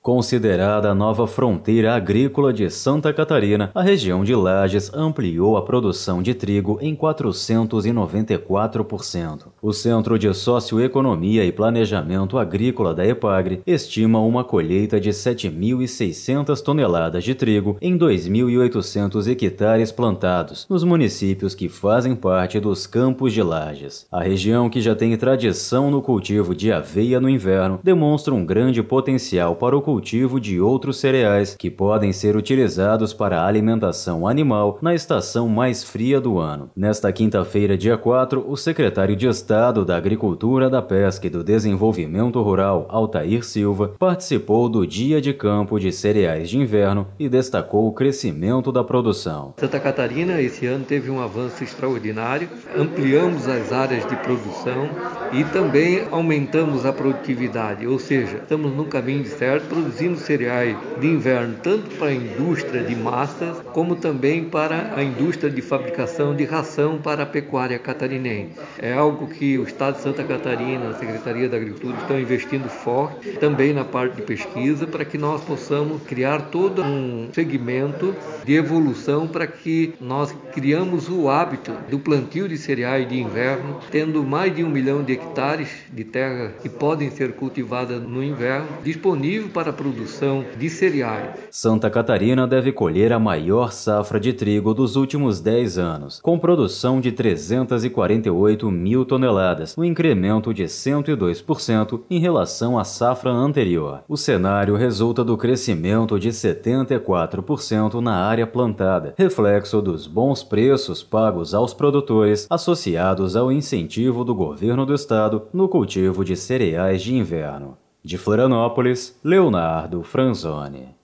Considerada a nova fronteira agrícola de Santa Catarina, a região de Lages ampliou a produção de trigo em 494%. O Centro de Socioeconomia e Planejamento Agrícola da EPAGRE estima uma colheita de 7.600 toneladas de trigo em 2.800 hectares plantados, nos municípios que fazem parte dos Campos de Lages. A região, que já tem tradição no cultivo de aveia no inverno, demonstra um grande potencial para o cultivo de outros cereais que podem ser utilizados para a alimentação animal na estação mais fria do ano. Nesta quinta-feira, dia 4, o secretário de Estado da Agricultura, da Pesca e do Desenvolvimento Rural, Altair Silva, participou do Dia de Campo de Cereais de Inverno e destacou o crescimento da produção. Santa Catarina esse ano teve um avanço extraordinário, ampliamos as áreas de produção e também aumentamos a produtividade, ou seja, estamos no caminho certo, produzindo cereais de inverno tanto para a indústria de massas como também para a indústria de fabricação de ração para a pecuária catarinense. É algo que o Estado de Santa Catarina, a Secretaria da Agricultura estão investindo forte também na parte de pesquisa para que nós possamos criar todo um segmento de evolução para que nós criamos o hábito do plantio de cereais de inverno, tendo mais de 1 milhão de hectares de terra que podem ser cultivadas no inverno, disponível para a produção de cereais. Santa Catarina deve colher a maior safra de trigo dos últimos 10 anos, com produção de 348 mil toneladas, um incremento de 102% em relação à safra anterior. O cenário resulta do crescimento de 74% na área plantada, reflexo dos bons preços pagos aos produtores associados ao incentivo do governo do estado no cultivo de cereais de inverno. De Florianópolis, Leonardo Franzoni.